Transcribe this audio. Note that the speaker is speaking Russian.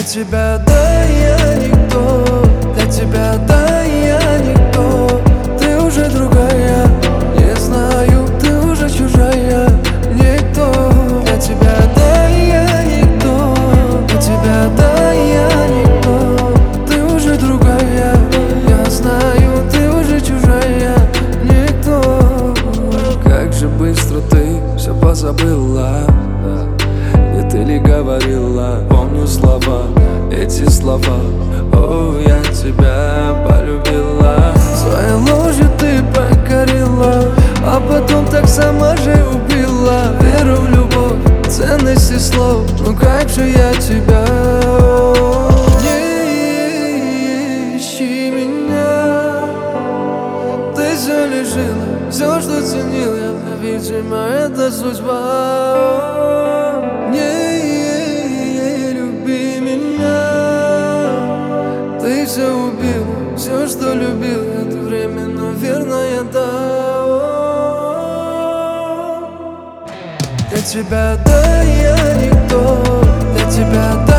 тебя, да, я никто. Для тебя, да, я никто. Ты уже другая, не знаю, ты уже чужая. Никто. Для тебя, да, я никто. Для тебя, да, я никто. Ты уже другая, я знаю, ты уже чужая. Никто. Как же быстро ты все позабыла. Где ты ли говорила, помню слова, эти слова. О, я тебя полюбила. Своей ложью ты покорила, а потом так сама же убила. Веру в любовь, ценности слов. Ну как же я тебя. Не ищи меня. Ты все лишила, все, что ценил я. Видимо, это судьба. Не люби меня. Ты все убил, все, что любил. Это время, наверное, да. Для тебя, да, я никто. Для тебя, да.